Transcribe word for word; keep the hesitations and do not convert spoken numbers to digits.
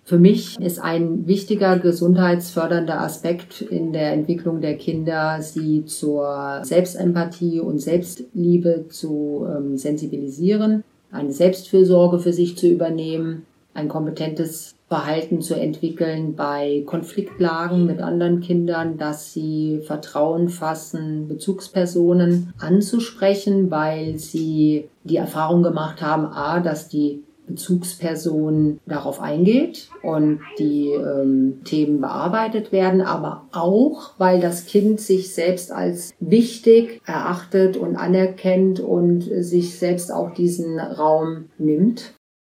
Für mich ist ein wichtiger gesundheitsfördernder Aspekt in der Entwicklung der Kinder, sie zur Selbstempathie und Selbstliebe zu ähm, sensibilisieren, eine Selbstfürsorge für sich zu übernehmen, ein kompetentes Verhalten zu entwickeln bei Konfliktlagen mit anderen Kindern, dass sie Vertrauen fassen, Bezugspersonen anzusprechen, weil sie die Erfahrung gemacht haben, a, dass die Bezugsperson darauf eingeht und die ähm, Themen bearbeitet werden, aber auch, weil das Kind sich selbst als wichtig erachtet und anerkennt und sich selbst auch diesen Raum nimmt.